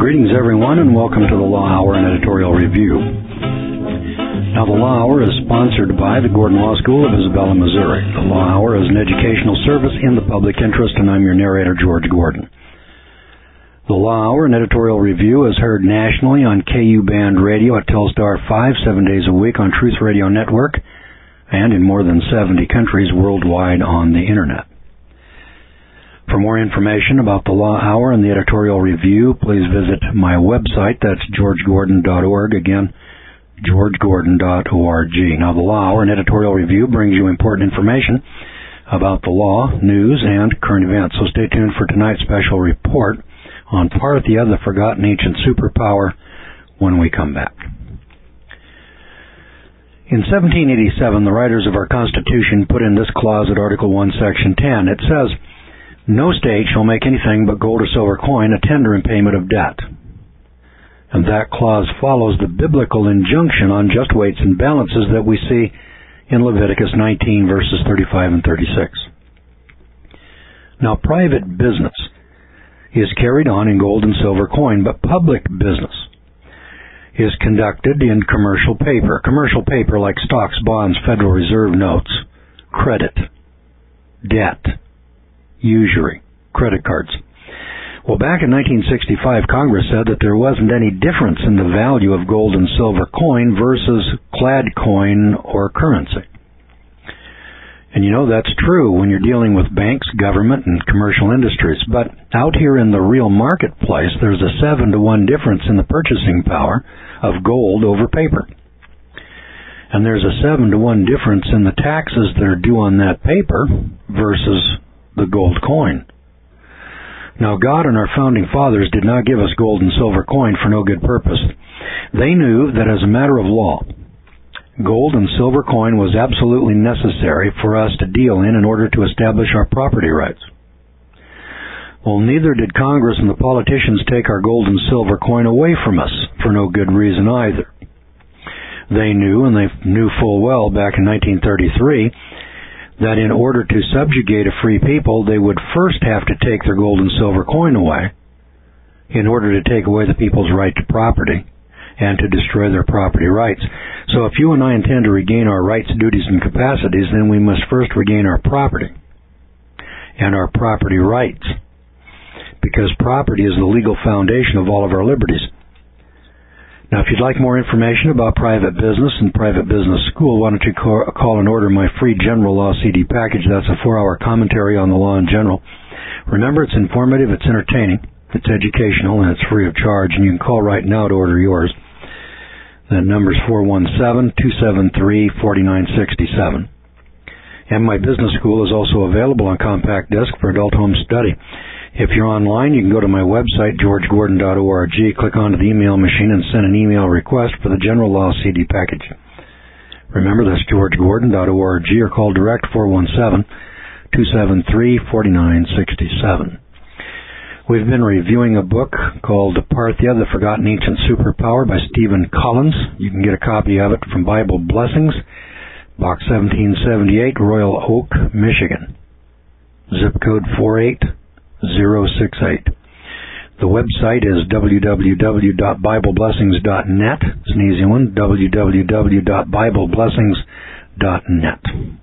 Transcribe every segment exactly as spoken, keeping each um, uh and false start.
Greetings, everyone, and welcome to the Law Hour and Editorial Review. Now, the Law Hour is sponsored by the Gordon Law School of Isabella, Missouri. The Law Hour is an educational service in the public interest, and I'm your narrator, George Gordon. The Law Hour and Editorial Review is heard nationally on K U Band Radio at Telstar five, seven days a week on Truth Radio Network, and in more than seventy countries worldwide on the Internet. For more information about the Law Hour and the Editorial Review, please visit my website. That's george gordon dot org. Again, george gordon dot org. Now, the Law Hour and Editorial Review brings you important information about the law, news, and current events. So stay tuned for tonight's special report on Parthia, the forgotten ancient superpower, when we come back. In seventeen eighty-seven, the writers of our Constitution put in this clause at Article one, Section ten. It says, "No state shall make anything but gold or silver coin a tender in payment of debt." And that clause follows the biblical injunction on just weights and balances that we see in Leviticus nineteen, verses thirty-five and thirty-six. Now, private business is carried on in gold and silver coin, but public business is conducted in commercial paper. Commercial paper like stocks, bonds, Federal Reserve notes, credit, debt, usury, credit cards. Well, back in nineteen sixty-five, Congress said that there wasn't any difference in the value of gold and silver coin versus clad coin or currency. And you know, that's true when you're dealing with banks, government, and commercial industries. But out here in the real marketplace, there's a seven to one difference in the purchasing power of gold over paper. And there's a seven to one difference in the taxes that are due on that paper versus the gold coin. Now, God and our founding fathers did not give us gold and silver coin for no good purpose. They knew that as a matter of law, gold and silver coin was absolutely necessary for us to deal in in order to establish our property rights. Well, neither did Congress and the politicians take our gold and silver coin away from us for no good reason either. They knew, and they knew full well back in nineteen thirty-three, that in order to subjugate a free people, they would first have to take their gold and silver coin away in order to take away the people's right to property and to destroy their property rights. So if you and I intend to regain our rights, duties, and capacities, then we must first regain our property and our property rights, because property is the legal foundation of all of our liberties. Now, if you'd like more information about private business and private business school, why don't you call and order my free general law C D package. That's a four-hour commentary on the law in general. Remember, it's informative, it's entertaining, it's educational, and it's free of charge, and you can call right now to order yours. That number's four one seven, two seven three, four nine six seven. And my business school is also available on compact disc for adult home study. If you're online, you can go to my website, george gordon dot org, click onto the email machine, and send an email request for the General Law C D package. Remember, that's george gordon dot org, or call direct four one seven, two seven three, four nine six seven. We've been reviewing a book called Parthia, the Forgotten Ancient Superpower by Stephen Collins. You can get a copy of it from Bible Blessings, Box seventeen seventy-eight, Royal Oak, Michigan. Zip code four eight zero six eight. The website is w w w dot bible blessings dot net. It's an easy one, w w w dot bible blessings dot net.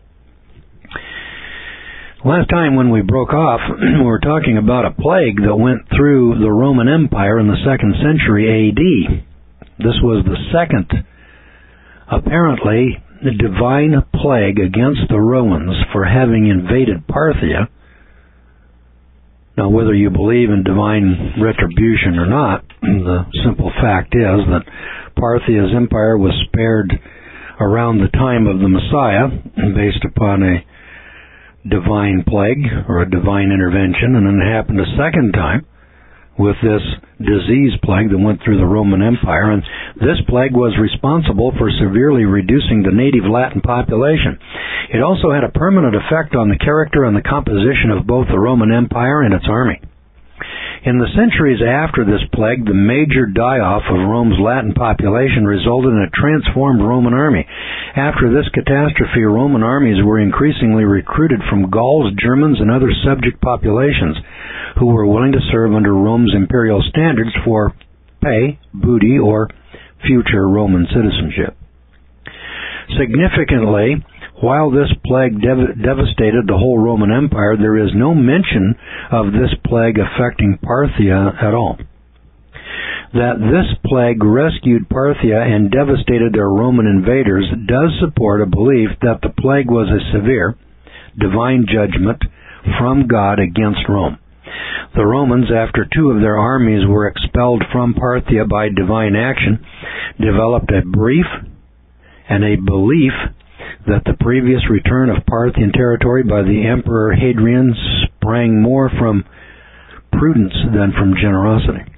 Last time when we broke off, we were talking about a plague that went through the Roman Empire in the second century A D. This was the second, apparently, divine plague against the Romans for having invaded Parthia. Now, whether you believe in divine retribution or not, the simple fact is that Parthia's empire was spared around the time of the Messiah based upon a divine plague or a divine intervention, and then it happened a second time with this disease plague that went through the Roman Empire, and this plague was responsible for severely reducing the native Latin population. It also had a permanent effect on the character and the composition of both the Roman Empire and its army. In the centuries after this plague, the major die-off of Rome's Latin population resulted in a transformed Roman army. After this catastrophe, Roman armies were increasingly recruited from Gauls, Germans, and other subject populations who were willing to serve under Rome's imperial standards for pay, booty, or future Roman citizenship. Significantly, while this plague dev- devastated the whole Roman Empire, there is no mention of this plague affecting Parthia at all. That this plague rescued Parthia and devastated their Roman invaders does support a belief that the plague was a severe, divine judgment from God against Rome. The Romans, after two of their armies were expelled from Parthia by divine action, developed a belief and a belief that the previous return of Parthian territory by the Emperor Hadrian sprang more from prudence than from generosity.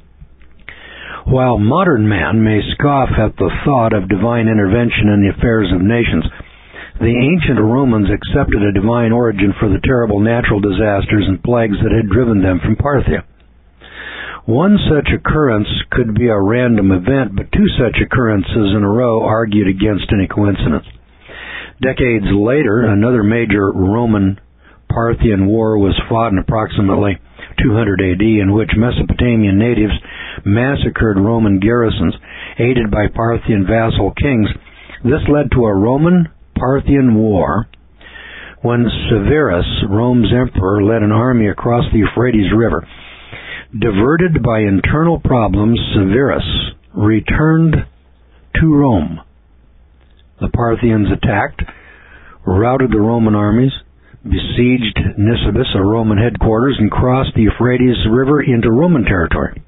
While modern man may scoff at the thought of divine intervention in the affairs of nations, the ancient Romans accepted a divine origin for the terrible natural disasters and plagues that had driven them from Parthia. One such occurrence could be a random event, but two such occurrences in a row argued against any coincidence. Decades later, another major Roman-Parthian war was fought in approximately two hundred A D, in which Mesopotamian natives massacred Roman garrisons, aided by Parthian vassal kings. This led to a Roman-Parthian war when Severus, Rome's emperor, led an army across the Euphrates River. Diverted by internal problems, Severus returned to Rome. The Parthians attacked, routed the Roman armies, besieged Nisibis, a Roman headquarters, and crossed the Euphrates River into Roman territory.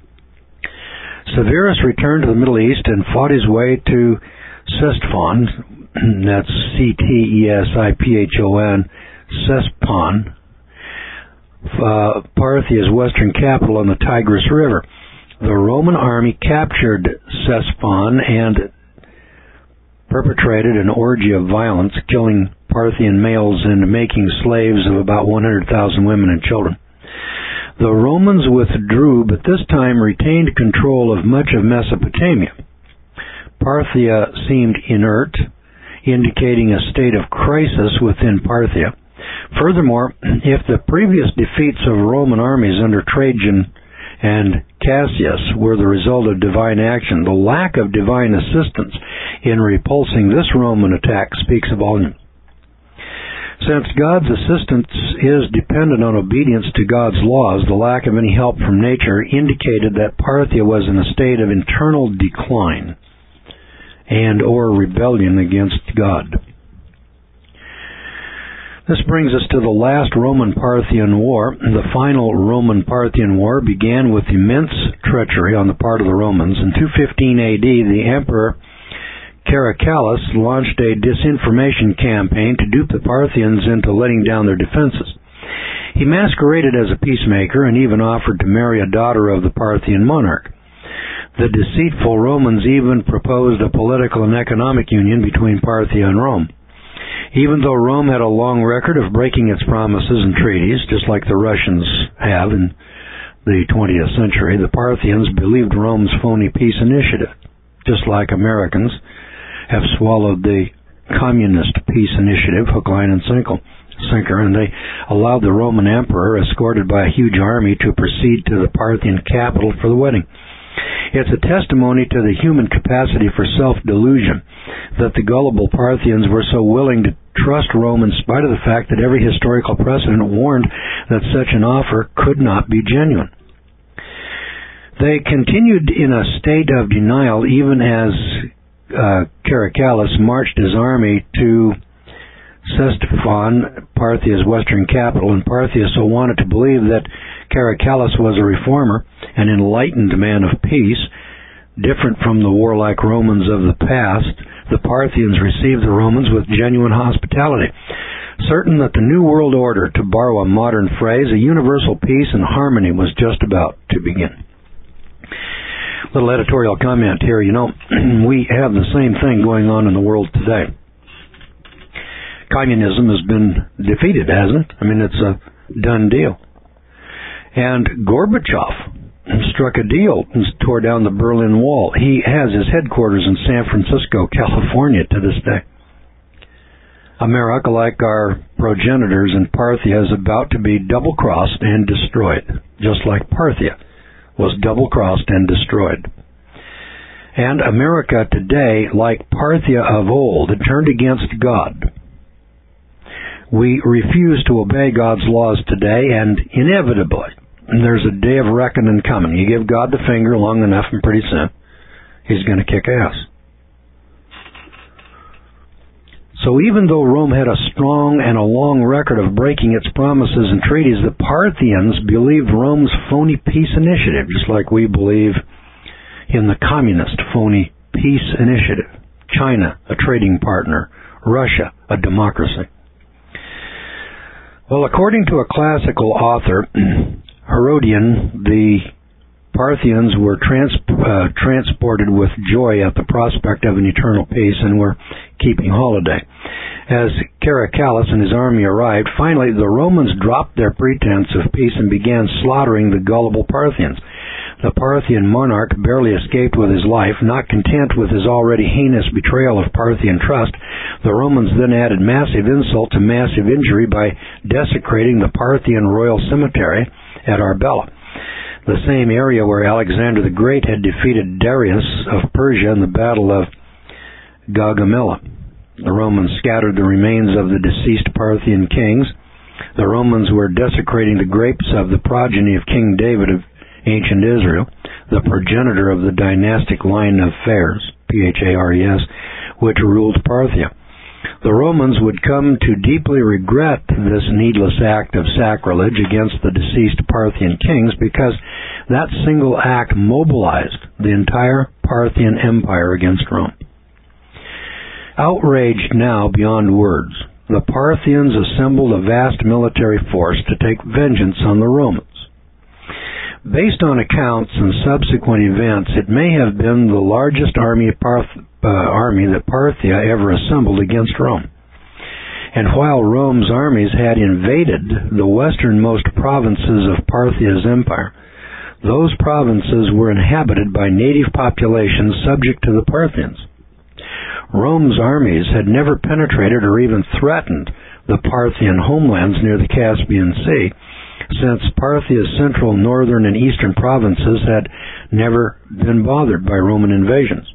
Severus returned to the Middle East and fought his way to Ctesiphon, that's C T E S I P H O N, Ctesiphon, uh, Parthia's western capital on the Tigris River. The Roman army captured Ctesiphon and perpetrated an orgy of violence, killing Parthian males and making slaves of about one hundred thousand women and children. The Romans withdrew, but this time retained control of much of Mesopotamia. Parthia seemed inert, indicating a state of crisis within Parthia. Furthermore, if the previous defeats of Roman armies under Trajan and Cassius were the result of divine action, the lack of divine assistance in repulsing this Roman attack speaks volumes. Since God's assistance is dependent on obedience to God's laws, the lack of any help from nature indicated that Parthia was in a state of internal decline and or rebellion against God. This brings us to the last Roman-Parthian War. The final Roman-Parthian War began with immense treachery on the part of the Romans. In two fifteen A D, the Emperor Caracalla launched a disinformation campaign to dupe the Parthians into letting down their defenses. He masqueraded as a peacemaker and even offered to marry a daughter of the Parthian monarch. The deceitful Romans even proposed a political and economic union between Parthia and Rome. Even though Rome had a long record of breaking its promises and treaties, just like the Russians have in the twentieth century, the Parthians believed Rome's phony peace initiative, just like Americans have swallowed the communist peace initiative, hook, line, and sinker, and they allowed the Roman emperor, escorted by a huge army, to proceed to the Parthian capital for the wedding. It's a testimony to the human capacity for self-delusion that the gullible Parthians were so willing to trust Rome in spite of the fact that every historical precedent warned that such an offer could not be genuine. They continued in a state of denial even as uh, Caracalla marched his army to Ctesiphon, Parthia's western capital, and Parthia so wanted to believe that Caracalla was a reformer, an enlightened man of peace, different from the warlike Romans of the past. The Parthians received the Romans with genuine hospitality, certain that the New World Order, to borrow a modern phrase, a universal peace and harmony was just about to begin. Little editorial comment here. You know, we have the same thing going on in the world today. Communism has been defeated, hasn't it? I mean, it's a done deal. And Gorbachev struck a deal and tore down the Berlin Wall. He has his headquarters in San Francisco, California, to this day. America, like our progenitors in Parthia, is about to be double-crossed and destroyed, just like Parthia was double-crossed and destroyed. And America today, like Parthia of old, had turned against God. We refuse to obey God's laws today, and inevitably, there's a day of reckoning coming. You give God the finger long enough, and pretty soon, He's going to kick ass. So even though Rome had a strong and a long record of breaking its promises and treaties, the Parthians believed Rome's phony peace initiative, just like we believe in the communist phony peace initiative. China, a trading partner. Russia, a democracy. Well, according to a classical author, Herodian, the Parthians were trans- uh, transported with joy at the prospect of an eternal peace and were keeping holiday. As Caracalla and his army arrived, finally the Romans dropped their pretense of peace and began slaughtering the gullible Parthians. The Parthian monarch barely escaped with his life. Not content with his already heinous betrayal of Parthian trust, the Romans then added massive insult to massive injury by desecrating the Parthian royal cemetery at Arbela, the same area where Alexander the Great had defeated Darius of Persia in the Battle of Gaugamela. The Romans scattered the remains of the deceased Parthian kings. The Romans were desecrating the graves of the progeny of King David of ancient Israel, the progenitor of the dynastic line of Phares, P H A R E S, which ruled Parthia. The Romans would come to deeply regret this needless act of sacrilege against the deceased Parthian kings because that single act mobilized the entire Parthian Empire against Rome. Outraged now beyond words, the Parthians assembled a vast military force to take vengeance on the Romans. Based on accounts and subsequent events, it may have been the largest army, Parth, uh, army that Parthia ever assembled against Rome. And while Rome's armies had invaded the westernmost provinces of Parthia's empire, those provinces were inhabited by native populations subject to the Parthians. Rome's armies had never penetrated or even threatened the Parthian homelands near the Caspian Sea, since Parthia's central, northern, and eastern provinces had never been bothered by Roman invasions.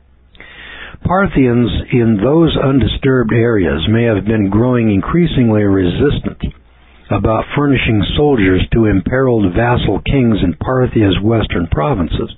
Parthians in those undisturbed areas may have been growing increasingly resistant about furnishing soldiers to imperiled vassal kings in Parthia's western provinces.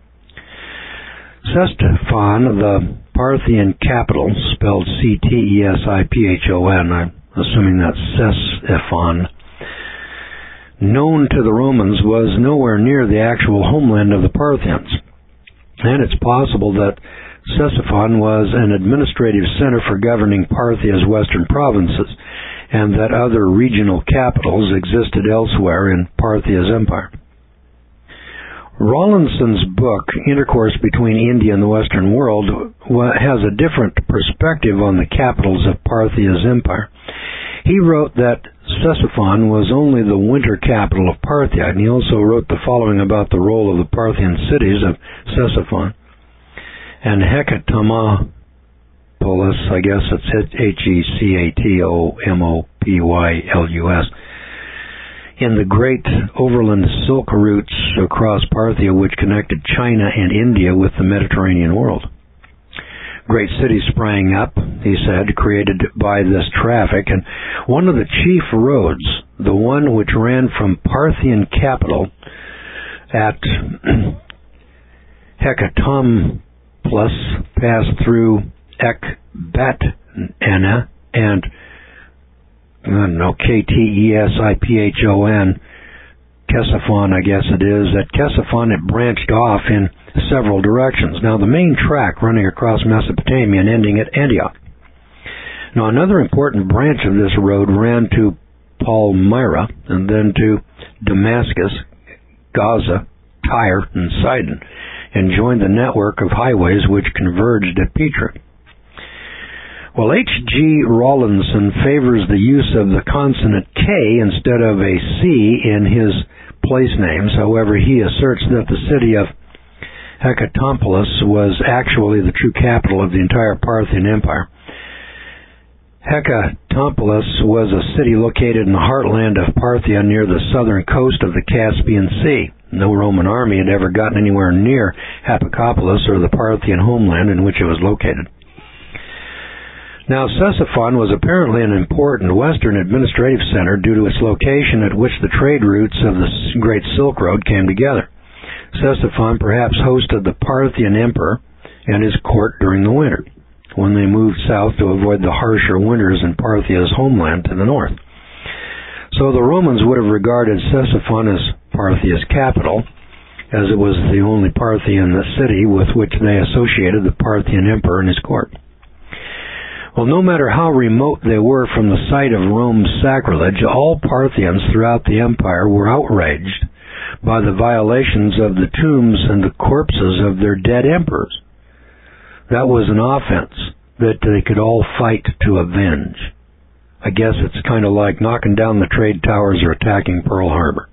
Ctesiphon, the Parthian capital, spelled C T E S I P H O N, I'm assuming that's Ctesiphon, known to the Romans, was nowhere near the actual homeland of the Parthians. And it's possible that Ctesiphon was an administrative center for governing Parthia's western provinces, and that other regional capitals existed elsewhere in Parthia's empire. Rawlinson's book, Intercourse Between India and the Western World, has a different perspective on the capitals of Parthia's empire. He wrote that Ctesiphon was only the winter capital of Parthia, and he also wrote the following about the role of the Parthian cities of Ctesiphon and Hecatomopolis, I guess it's H E C A T O M O P Y L U S, in the great overland silk routes across Parthia which connected China and India with the Mediterranean world. Great cities sprang up, he said, created by this traffic, and one of the chief roads, the one which ran from Parthian capital at Hecatomopolis, passed through Ecbatana and, I don't know, K T E S I P H O N, Ctesiphon, I guess it is. At Ctesiphon, it branched off in several directions. Now, the main track running across Mesopotamia and ending at Antioch. Now, another important branch of this road ran to Palmyra and then to Damascus, Gaza, Tyre, and Sidon, and joined the network of highways which converged at Petra. Well, H G Rawlinson favors the use of the consonant K instead of a C in his place names. However, he asserts that the city of Hecatopolis was actually the true capital of the entire Parthian Empire. Hecatopolis was a city located in the heartland of Parthia near the southern coast of the Caspian Sea. No Roman army had ever gotten anywhere near Paphos or the Parthian homeland in which it was located. Now, Ctesiphon was apparently an important western administrative center due to its location at which the trade routes of the Great Silk Road came together. Ctesiphon perhaps hosted the Parthian emperor and his court during the winter, when they moved south to avoid the harsher winters in Parthia's homeland to the north. So the Romans would have regarded Ctesiphon as Parthia's capital, as it was the only Parthian city with which they associated the Parthian emperor and his court. Well, no matter how remote they were from the site of Rome's sacrilege, all Parthians throughout the empire were outraged by the violations of the tombs and the corpses of their dead emperors. That was an offense that they could all fight to avenge. I guess it's kind of like knocking down the trade towers or attacking Pearl Harbor.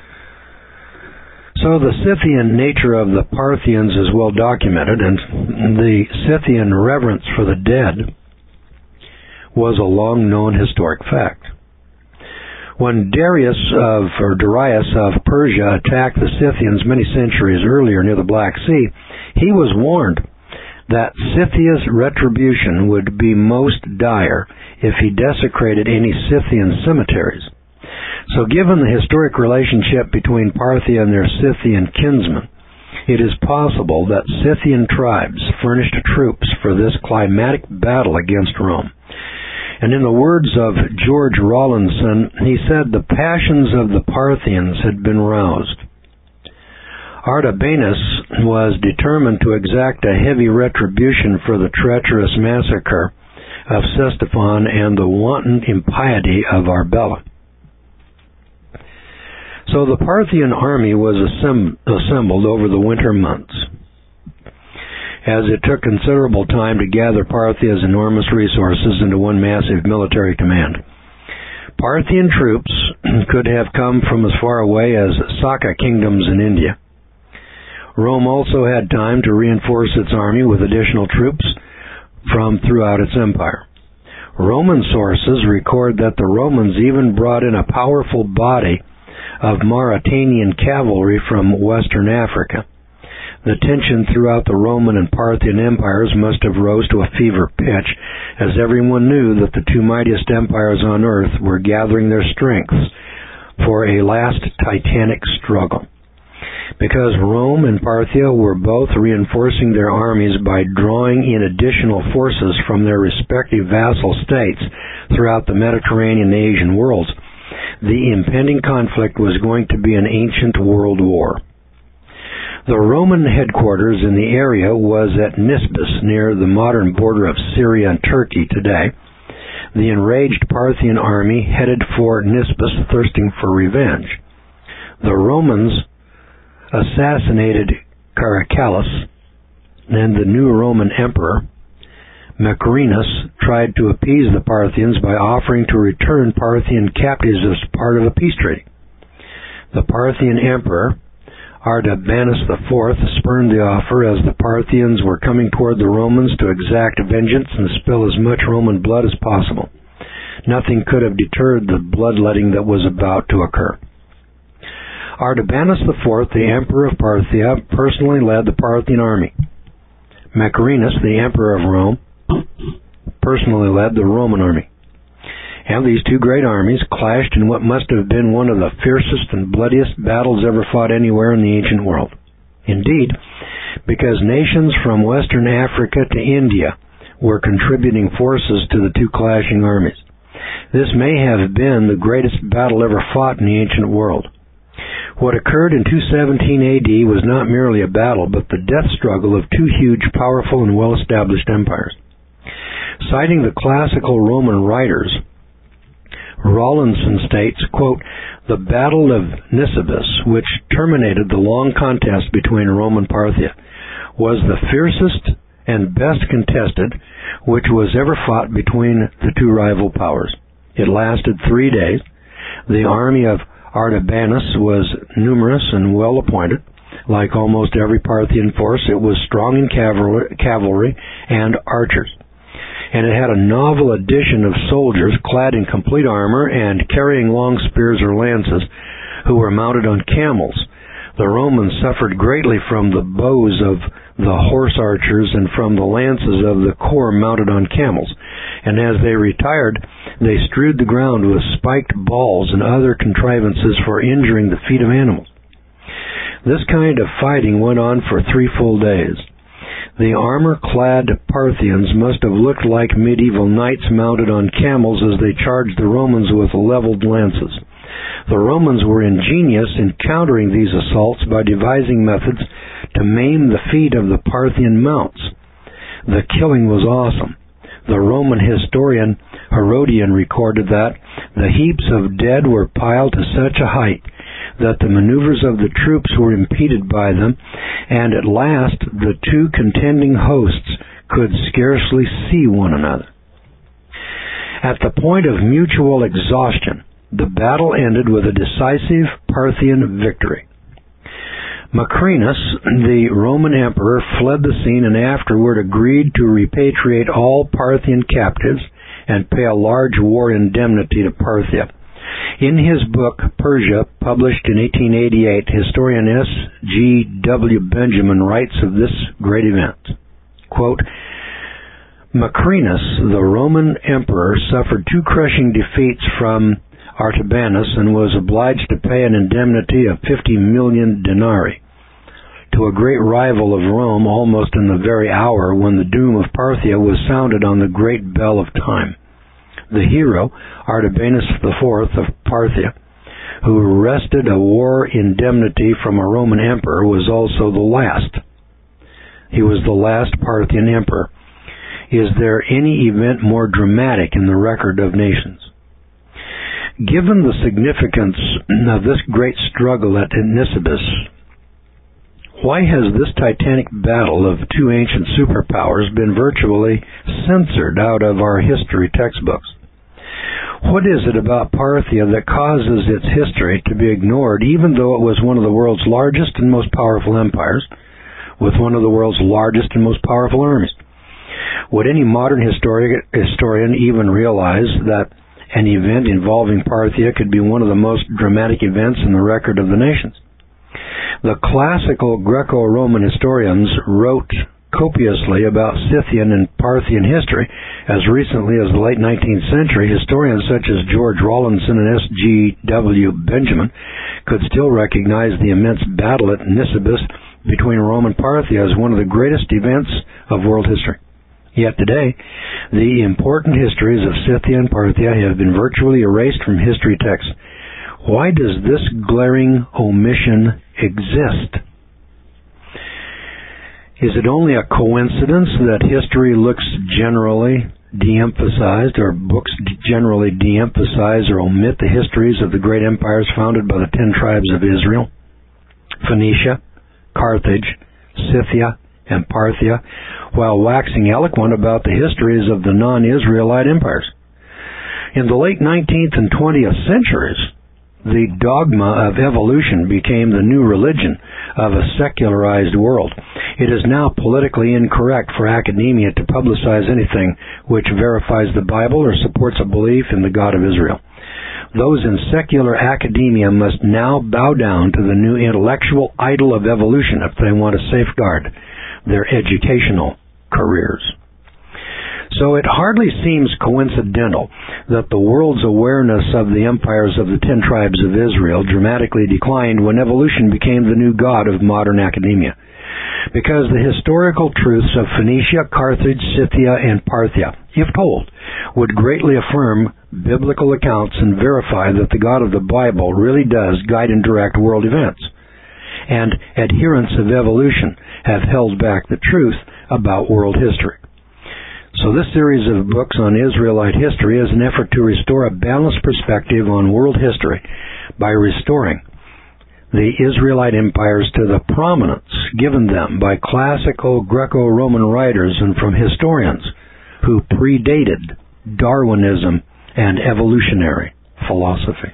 So the Scythian nature of the Parthians is well documented, and the Scythian reverence for the dead was a long-known historic fact. When Darius of, or Darius of Persia attacked the Scythians many centuries earlier near the Black Sea, he was warned that Scythia's retribution would be most dire if he desecrated any Scythian cemeteries. So given the historic relationship between Parthia and their Scythian kinsmen, it is possible that Scythian tribes furnished troops for this climatic battle against Rome. And in the words of George Rawlinson, he said the passions of the Parthians had been roused. Artabanus was determined to exact a heavy retribution for the treacherous massacre of Ctesiphon and the wanton impiety of Arbela. So the Parthian army was assemb- assembled over the winter months, as it took considerable time to gather Parthia's enormous resources into one massive military command. Parthian troops could have come from as far away as Saka kingdoms in India. Rome also had time to reinforce its army with additional troops from throughout its empire. Roman sources record that the Romans even brought in a powerful body of Mauritanian cavalry from western Africa. The tension throughout the Roman and Parthian empires must have rose to a fever pitch, as everyone knew that the two mightiest empires on earth were gathering their strengths for a last titanic struggle. Because Rome and Parthia were both reinforcing their armies by drawing in additional forces from their respective vassal states throughout the Mediterranean and Asian worlds, the impending conflict was going to be an ancient world war. The Roman headquarters in the area was at Nisibis, near the modern border of Syria and Turkey today. The enraged Parthian army headed for Nisibis, thirsting for revenge. The Romans assassinated Caracalla, and the new Roman emperor, Macrinus, tried to appease the Parthians by offering to return Parthian captives as part of a peace treaty. The Parthian emperor, Artabanus the Fourth, spurned the offer as the Parthians were coming toward the Romans to exact vengeance and spill as much Roman blood as possible. Nothing could have deterred the bloodletting that was about to occur. Artabanus the Fourth, the emperor of Parthia, personally led the Parthian army. Macrinus, the emperor of Rome, personally led the Roman army. And these two great armies clashed in what must have been one of the fiercest and bloodiest battles ever fought anywhere in the ancient world. Indeed, because nations from western Africa to India were contributing forces to the two clashing armies. This may have been the greatest battle ever fought in the ancient world. What occurred in two seventeen A D was not merely a battle, but the death struggle of two huge, powerful, and well-established empires. Citing the classical Roman writers, Rawlinson states, quote, "The Battle of Nisibis, which terminated the long contest between Rome and Parthia, was the fiercest and best contested which was ever fought between the two rival powers. It lasted three days. The army of Artabanus was numerous and well appointed. Like almost every Parthian force, it was strong in cavalry, cavalry and archers. And it had a novel addition of soldiers clad in complete armor and carrying long spears or lances, who were mounted on camels. The Romans suffered greatly from the bows of the horse archers and from the lances of the corps mounted on camels, and as they retired, they strewed the ground with spiked balls and other contrivances for injuring the feet of animals. This kind of fighting went on for three full days. The armor-clad Parthians must have looked like medieval knights mounted on camels as they charged the Romans with leveled lances. The Romans were ingenious in countering these assaults by devising methods to maim the feet of the Parthian mounts. The killing was awesome. The Roman historian Herodian recorded that the heaps of dead were piled to such a height that the maneuvers of the troops were impeded by them, and at last the two contending hosts could scarcely see one another. At the point of mutual exhaustion, the battle ended with a decisive Parthian victory. Macrinus, the Roman emperor, fled the scene and afterward agreed to repatriate all Parthian captives and pay a large war indemnity to Parthia. In his book, Persia, published in eighteen eighty-eight, historian S G W Benjamin writes of this great event, quote, Macrinus, the Roman emperor, suffered two crushing defeats from Artabanus and was obliged to pay an indemnity of fifty million denarii to a great rival of Rome almost in the very hour when the doom of Parthia was sounded on the great bell of time. The hero, Artabanus the Fourth of Parthia, who wrested a war indemnity from a Roman emperor, was also the last. He was the last Parthian emperor. Is there any event more dramatic in the record of nations? Given the significance of this great struggle at Nisibis, why has this titanic battle of two ancient superpowers been virtually censored out of our history textbooks? What is it about Parthia that causes its history to be ignored, even though it was one of the world's largest and most powerful empires, with one of the world's largest and most powerful armies? Would any modern histori- historian even realize that an event involving Parthia could be one of the most dramatic events in the record of the nations? The classical Greco-Roman historians wrote copiously about Scythian and Parthian history. As recently as the late nineteenth century, historians such as George Rawlinson and S G W Benjamin could still recognize the immense battle at Nisibis between Rome and Parthia as one of the greatest events of world history. Yet today, the important histories of Scythia and Parthia have been virtually erased from history texts. Why does this glaring omission exist? Is it only a coincidence that history looks generally de-emphasized, or books generally de-emphasize or omit the histories of the great empires founded by the ten tribes of Israel, Phoenicia, Carthage, Scythia, and Parthia, while waxing eloquent about the histories of the non-Israelite empires? In the late nineteenth and twentieth centuries, the dogma of evolution became the new religion of a secularized world. It is now politically incorrect for academia to publicize anything which verifies the Bible or supports a belief in the God of Israel. Those in secular academia must now bow down to the new intellectual idol of evolution if they want to safeguard their educational careers. So it hardly seems coincidental that the world's awareness of the empires of the ten tribes of Israel dramatically declined when evolution became the new god of modern academia. Because the historical truths of Phoenicia, Carthage, Scythia, and Parthia, if told, would greatly affirm biblical accounts and verify that the God of the Bible really does guide and direct world events. And adherents of evolution have held back the truth about world history. So this series of books on Israelite history is an effort to restore a balanced perspective on world history by restoring the Israelite empires to the prominence given them by classical Greco-Roman writers and from historians who predated Darwinism and evolutionary philosophy.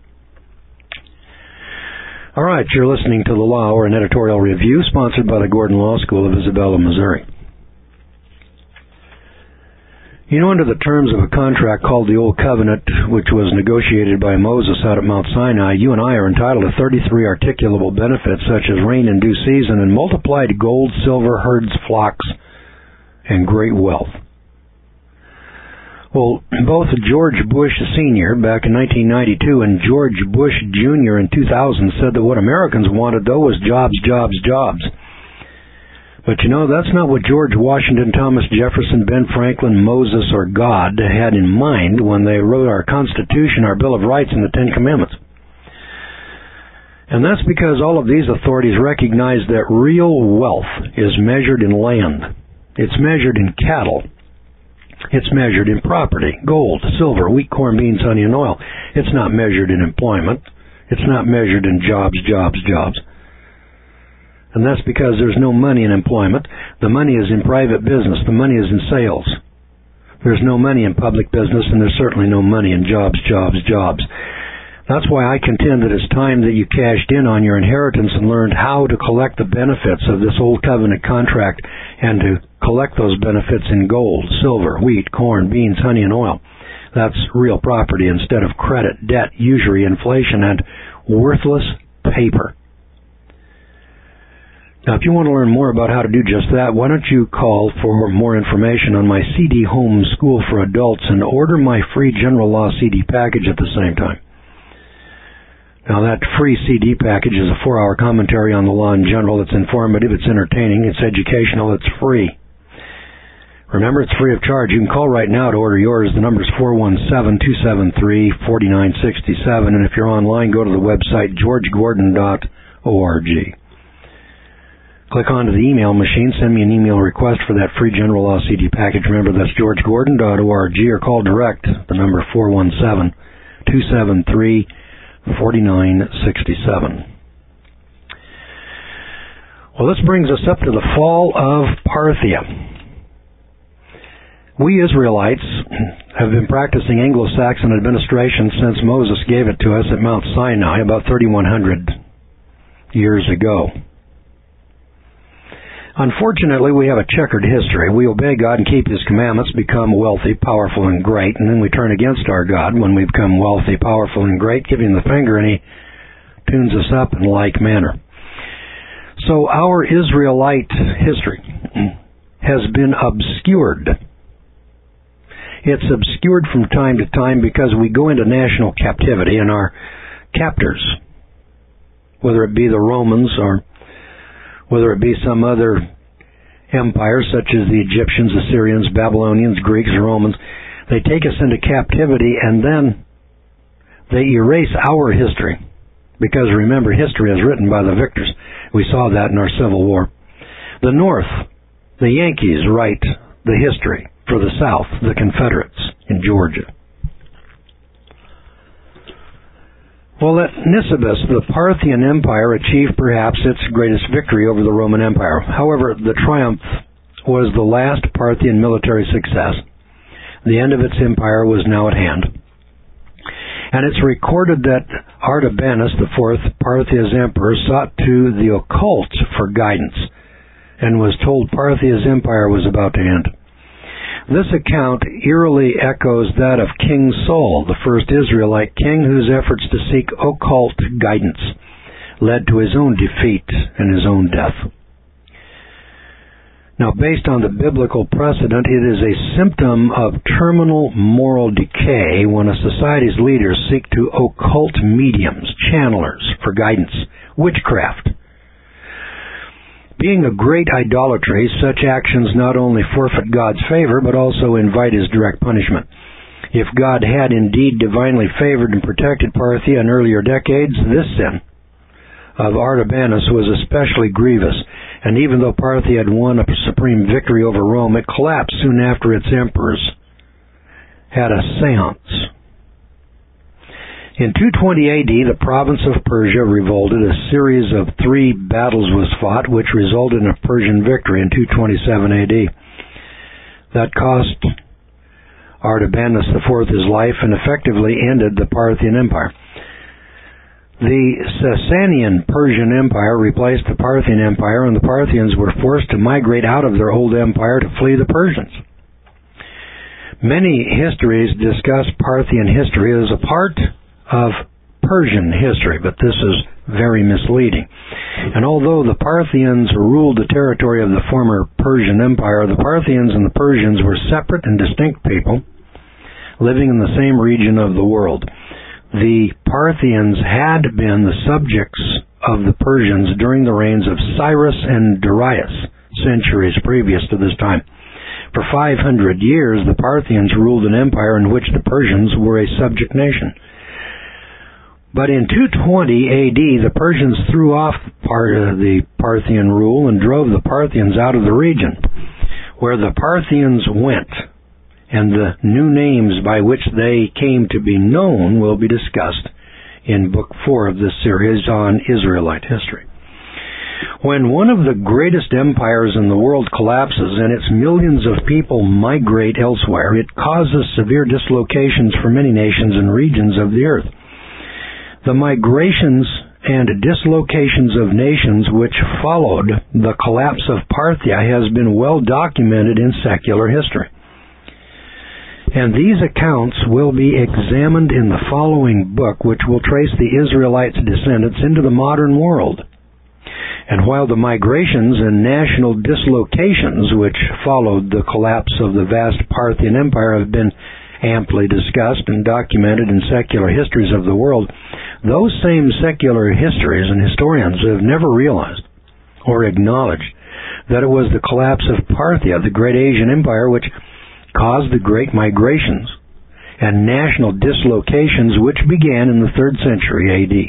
All right, you're listening to The Law, or an editorial review sponsored by the Gordon Law School of Isabella, Missouri. You know, under the terms of a contract called the Old Covenant, which was negotiated by Moses out at Mount Sinai, you and I are entitled to thirty-three articulable benefits such as rain in due season and multiplied gold, silver, herds, flocks, and great wealth. Well, both George Bush Senior back in nineteen ninety-two and George Bush Junior in two thousand said that what Americans wanted, though, was jobs, jobs, jobs. But you know, that's not what George Washington, Thomas Jefferson, Ben Franklin, Moses, or God had in mind when they wrote our Constitution, our Bill of Rights, and the Ten Commandments. And that's because all of these authorities recognize that real wealth is measured in land. It's measured in cattle. It's measured in property, gold, silver, wheat, corn, beans, honey, and oil. It's not measured in employment. It's not measured in jobs, jobs, jobs. And that's because there's no money in employment. The money is in private business. The money is in sales. There's no money in public business, and there's certainly no money in jobs, jobs, jobs. That's why I contend that it's time that you cashed in on your inheritance and learned how to collect the benefits of this old covenant contract and to collect those benefits in gold, silver, wheat, corn, beans, honey, and oil. That's real property instead of credit, debt, usury, inflation, and worthless paper. Now, if you want to learn more about how to do just that, why don't you call for more information on my C D Home School for Adults and order my free General Law C D package at the same time. Now, that free C D package is a four-hour commentary on the law in general. It's informative, it's entertaining, it's educational, it's free. Remember, it's free of charge. You can call right now to order yours. The number is four one seven, two seven three, four nine six seven, and if you're online, go to the website george gordon dot org. Click onto the email machine, send me an email request for that free General Law C D package. Remember, that's george gordon dot org, or call direct, the number four one seven, two seven three, four nine six seven. Well, this brings us up to the fall of Parthia. We Israelites have been practicing Anglo-Saxon administration since Moses gave it to us at Mount Sinai about thirty-one hundred years ago. Unfortunately, we have a checkered history. We obey God and keep His commandments, become wealthy, powerful, and great, and then we turn against our God when we become wealthy, powerful, and great, give Him the finger, and He tunes us up in like manner. So our Israelite history has been obscured. It's obscured from time to time because we go into national captivity, and our captors, whether it be the Romans or whether it be some other empire such as the Egyptians, Assyrians, Babylonians, Greeks, Romans, they take us into captivity and then they erase our history. Because remember, history is written by the victors. We saw that in our Civil War. The North, the Yankees write the history for the South, the Confederates in Georgia. Well, at Nisibis, the Parthian Empire achieved perhaps its greatest victory over the Roman Empire. However, the triumph was the last Parthian military success. The end of its empire was now at hand. And it's recorded that Artabanus the fourth, Parthia's emperor, sought to the occult for guidance and was told Parthia's empire was about to end. This account eerily echoes that of King Saul, the first Israelite king whose efforts to seek occult guidance led to his own defeat and his own death. Now, based on the biblical precedent, it is a symptom of terminal moral decay when a society's leaders seek to occult mediums, channelers for guidance, witchcraft. Being a great idolatry, such actions not only forfeit God's favor, but also invite His direct punishment. If God had indeed divinely favored and protected Parthia in earlier decades, this sin of Artabanus was especially grievous, and even though Parthia had won a supreme victory over Rome, it collapsed soon after its emperors had a seance. In two twenty A D, the province of Persia revolted. A series of three battles was fought, which resulted in a Persian victory in two twenty-seven A D. That cost Artabanus the fourth his life and effectively ended the Parthian Empire. The Sasanian Persian Empire replaced the Parthian Empire, and the Parthians were forced to migrate out of their old empire to flee the Persians. Many histories discuss Parthian history as a part of Persian history, but this is very misleading. And although the Parthians ruled the territory of the former Persian Empire, the Parthians and the Persians were separate and distinct people living in the same region of the world. The Parthians had been the subjects of the Persians during the reigns of Cyrus and Darius, centuries previous to this time. For five hundred years, the Parthians ruled an empire in which the Persians were a subject nation. But in two twenty A D, the Persians threw off part of the Parthian rule and drove the Parthians out of the region. Where the Parthians went, and the new names by which they came to be known will be discussed in Book four of this series on Israelite history. When one of the greatest empires in the world collapses and its millions of people migrate elsewhere, it causes severe dislocations for many nations and regions of the earth. The migrations and dislocations of nations which followed the collapse of Parthia has been well documented in secular history. And these accounts will be examined in the following book, which will trace the Israelites' descendants into the modern world. And while the migrations and national dislocations which followed the collapse of the vast Parthian Empire have been amply discussed and documented in secular histories of the world, those same secular histories and historians have never realized or acknowledged that it was the collapse of Parthia, the great Asian empire, which caused the great migrations and national dislocations which began in the third century A D.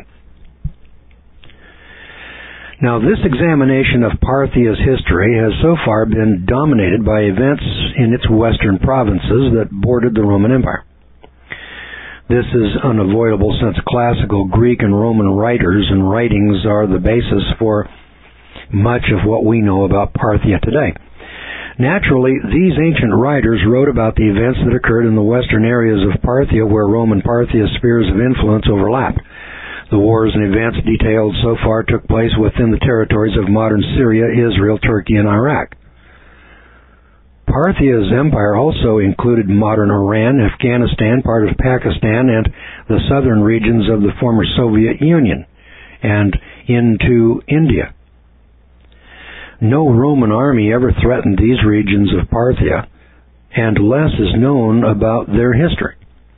Now, this examination of Parthia's history has so far been dominated by events in its western provinces that bordered the Roman Empire. This is unavoidable since classical Greek and Roman writers and writings are the basis for much of what we know about Parthia today. Naturally, these ancient writers wrote about the events that occurred in the western areas of Parthia where Rome and Parthia spheres of influence overlapped. The wars and events detailed so far took place within the territories of modern Syria, Israel, Turkey, and Iraq. Parthia's empire also included modern Iran, Afghanistan, part of Pakistan, and the southern regions of the former Soviet Union, and into India. No Roman army ever threatened these regions of Parthia, and less is known about their history.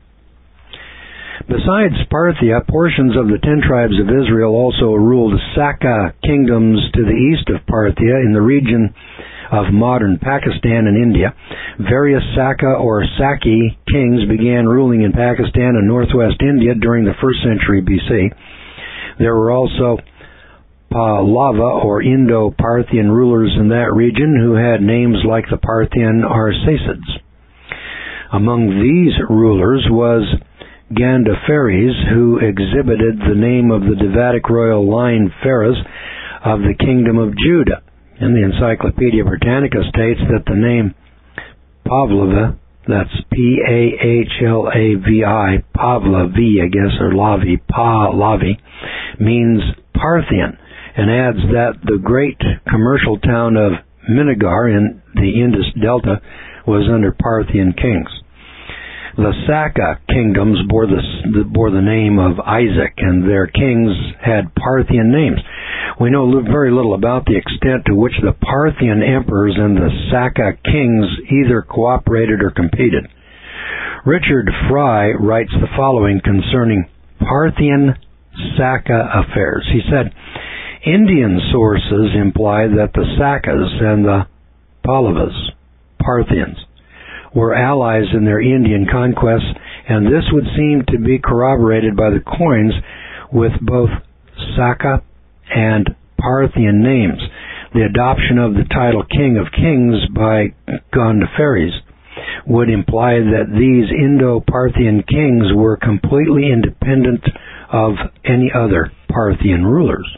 Besides Parthia, portions of the ten tribes of Israel also ruled Saka kingdoms to the east of Parthia in the region of modern Pakistan and India. Various Saka or Saki kings began ruling in Pakistan and northwest India during the first century B C. There were also Pallava or Indo-Parthian rulers in that region who had names like the Parthian Arsacids. Among these rulers was Gandaphares, who exhibited the name of the Davidic royal line Phares of the Kingdom of Judah. And the Encyclopedia Britannica states that the name Pavlava, that's P A H L A V I, Pavlavi, I guess, or Lavi, Pa-Lavi, means Parthian, and adds that the great commercial town of Minagar in the Indus Delta was under Parthian kings. The Saka kingdoms bore the, bore the name of Isaac, and their kings had Parthian names. We know very little about the extent to which the Parthian emperors and the Saka kings either cooperated or competed. Richard Fry writes the following concerning Parthian-Saka affairs. He said, Indian sources imply that the Sakas and the Pallavas, Parthians, were allies in their Indian conquests, and this would seem to be corroborated by the coins with both Saka and Parthian names. The adoption of the title King of Kings by Gandaphares would imply that these Indo-Parthian kings were completely independent of any other Parthian rulers.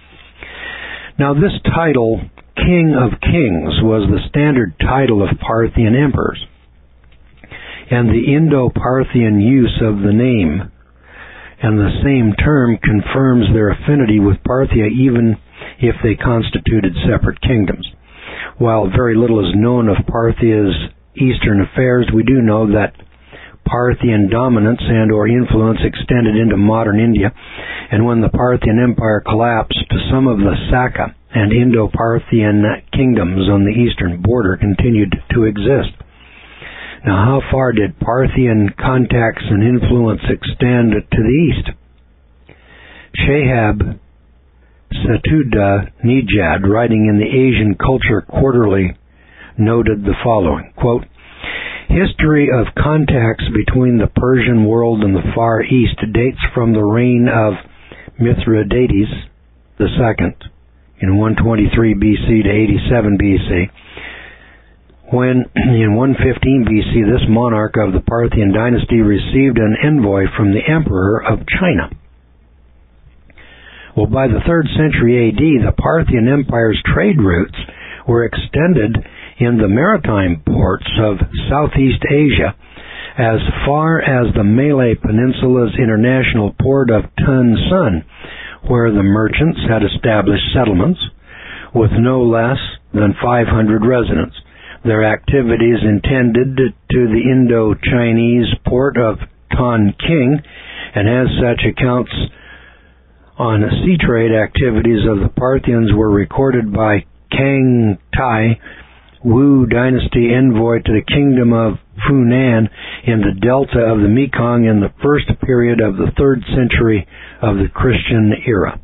Now, this title, King of Kings, was the standard title of Parthian emperors, and the Indo-Parthian use of the name and the same term confirms their affinity with Parthia even if they constituted separate kingdoms. While very little is known of Parthia's Eastern affairs, we do know that Parthian dominance and or influence extended into modern India, and when the Parthian Empire collapsed, some of the Saka and Indo-Parthian kingdoms on the eastern border continued to exist. Now, how far did Parthian contacts and influence extend to the east? Shahab Satuda-Nejad, writing in the Asian Culture Quarterly, noted the following, quote, "History of contacts between the Persian world and the Far East dates from the reign of Mithridates the Second in one twenty-three B C to eighty-seven B C, when in one fifteen B C this monarch of the Parthian dynasty received an envoy from the Emperor of China. Well, by the third century A D, the Parthian Empire's trade routes were extended in the maritime ports of Southeast Asia as far as the Malay Peninsula's international port of Tun Sun, where the merchants had established settlements with no less than five hundred residents. Their activities intended to the Indo-Chinese port of Tonking, and as such accounts on sea trade activities of the Parthians were recorded by Kang Tai, Wu dynasty envoy to the kingdom of Funan in the delta of the Mekong in the first period of the third century of the Christian era.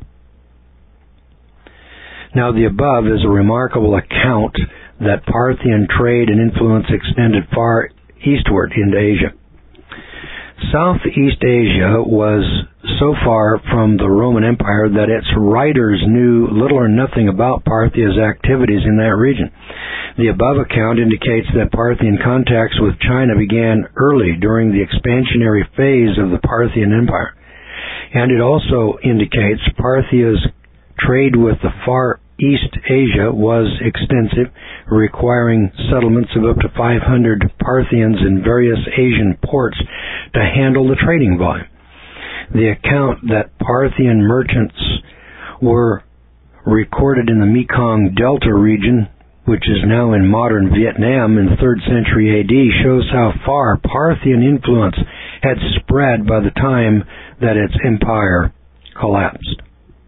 Now, the above is a remarkable account that Parthian trade and influence extended far eastward into Asia. Southeast Asia was so far from the Roman Empire that its writers knew little or nothing about Parthia's activities in that region. The above account indicates that Parthian contacts with China began early during the expansionary phase of the Parthian Empire, and it also indicates Parthia's trade with the Far East Asia was extensive, requiring settlements of up to five hundred Parthians in various Asian ports to handle the trading volume. The account that Parthian merchants were recorded in the Mekong Delta region, which is now in modern Vietnam in the third century A D, shows how far Parthian influence had spread by the time that its empire collapsed.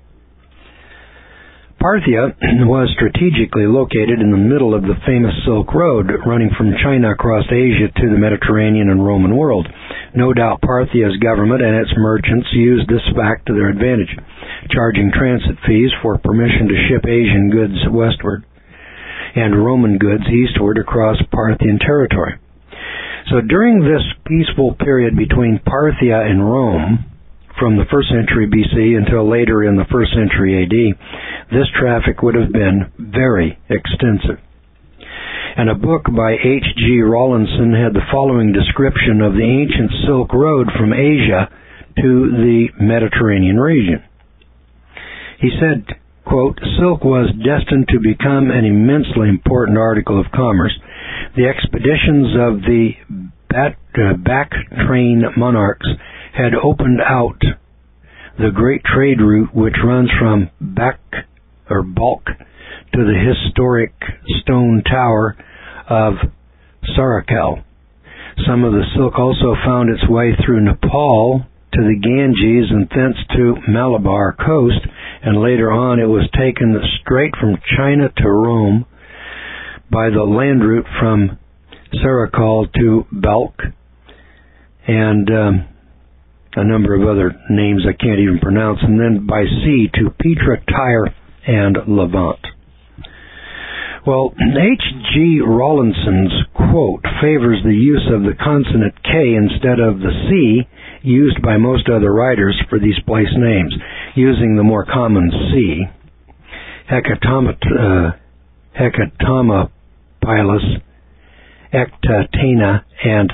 Parthia was strategically located in the middle of the famous Silk Road, running from China across Asia to the Mediterranean and Roman world. No doubt Parthia's government and its merchants used this fact to their advantage, charging transit fees for permission to ship Asian goods westward and Roman goods eastward across Parthian territory. So during this peaceful period between Parthia and Rome, from the first century B C until later in the first century A D, this traffic would have been very extensive. And a book by H G Rawlinson had the following description of the ancient Silk Road from Asia to the Mediterranean region. He said, quote, "Silk was destined to become an immensely important article of commerce. The expeditions of the Bat, uh, Bactrian monarchs had opened out the great trade route which runs from Bak or Balk to the historic stone tower of Sarakel. Some of the silk also found its way through Nepal to the Ganges and thence to Malabar coast, and later on it was taken straight from China to Rome by the land route from Sarakel to Balk, and um, a number of other names I can't even pronounce, and then by sea to Petra, Tyre, and Levant." Well, H G Rawlinson's quote favors the use of the consonant K instead of the C used by most other writers for these place names, using the more common C. Hecatompylus, uh, Hecatompylus, Ecbatana, and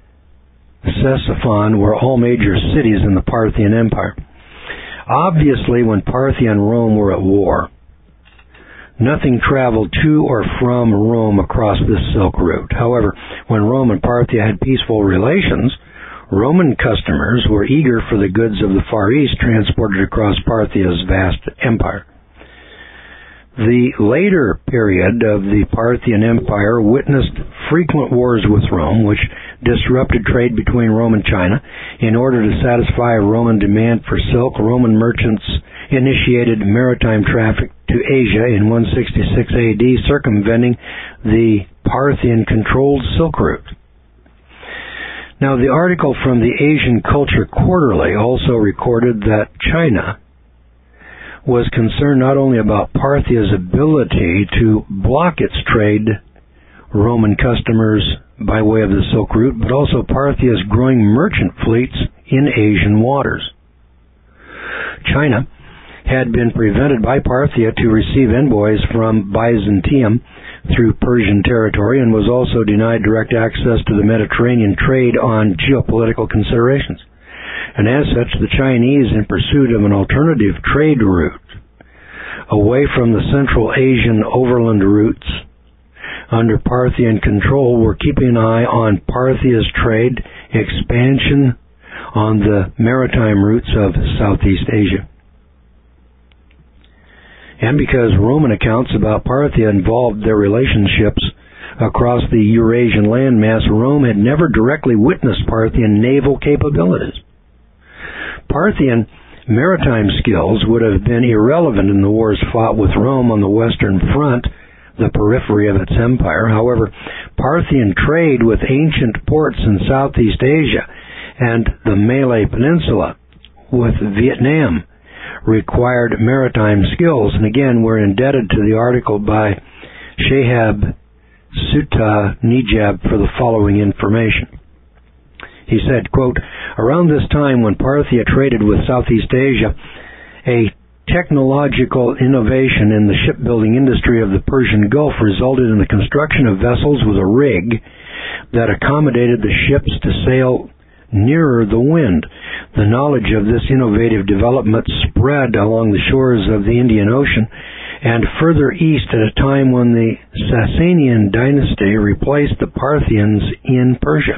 Ctesiphon were all major cities in the Parthian Empire. Obviously, when Parthia and Rome were at war, nothing traveled to or from Rome across this Silk Route. However, when Rome and Parthia had peaceful relations, Roman customers were eager for the goods of the Far East transported across Parthia's vast empire. The later period of the Parthian Empire witnessed frequent wars with Rome, which disrupted trade between Rome and China. In order to satisfy Roman demand for silk, Roman merchants initiated maritime traffic to Asia in one sixty-six A D, circumventing the Parthian-controlled Silk Route. Now, the article from the Asian Culture Quarterly also recorded that China was concerned not only about Parthia's ability to block its trade Roman customers by way of the Silk Route, but also Parthia's growing merchant fleets in Asian waters. China had been prevented by Parthia to receive envoys from Byzantium through Persian territory and was also denied direct access to the Mediterranean trade on geopolitical considerations. And as such, the Chinese, in pursuit of an alternative trade route away from the Central Asian overland routes under Parthian control, were keeping an eye on Parthia's trade expansion on the maritime routes of Southeast Asia. And because Roman accounts about Parthia involved their relationships across the Eurasian landmass, Rome had never directly witnessed Parthian naval capabilities. Parthian maritime skills would have been irrelevant in the wars fought with Rome on the Western Front, the periphery of its empire. However, Parthian trade with ancient ports in Southeast Asia and the Malay Peninsula with Vietnam required maritime skills, and again, we're indebted to the article by Shahab Sutta Nijab for the following information. He said, quote, "Around this time when Parthia traded with Southeast Asia, a technological innovation in the shipbuilding industry of the Persian Gulf resulted in the construction of vessels with a rig that accommodated the ships to sail nearer the wind. The knowledge of this innovative development spread along the shores of the Indian Ocean and further east at a time when the Sasanian dynasty replaced the Parthians in Persia.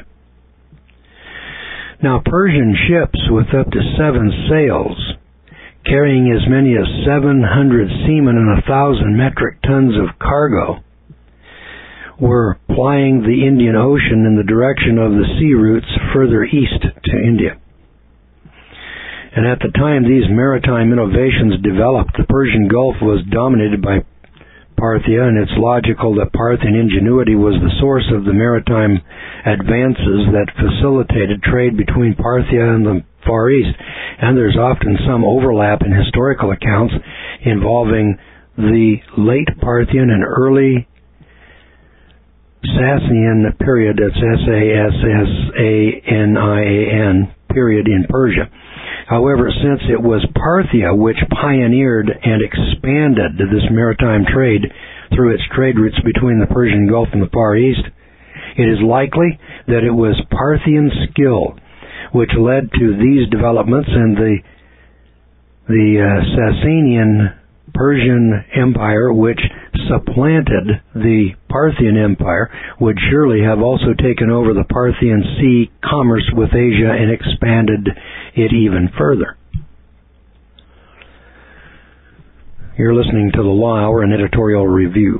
Now, Persian ships with up to seven sails, carrying as many as seven hundred seamen and a thousand metric tons of cargo, were plying the Indian Ocean in the direction of the sea routes further east to India. And at the time these maritime innovations developed, the Persian Gulf was dominated by Parthia, and it's logical that Parthian ingenuity was the source of the maritime advances that facilitated trade between Parthia and the Far East. And there's often some overlap in historical accounts involving the late Parthian and early Sasanian period, that's S A S S A N I A N, period in Persia. However, since it was Parthia which pioneered and expanded this maritime trade through its trade routes between the Persian Gulf and the Far East, it is likely that it was Parthian skill which led to these developments, and the the uh, Sasanian Persian Empire, which supplanted the Parthian Empire, would surely have also taken over the Parthian sea commerce with Asia and expanded it even further. You're listening to the Law Hour, an editorial review.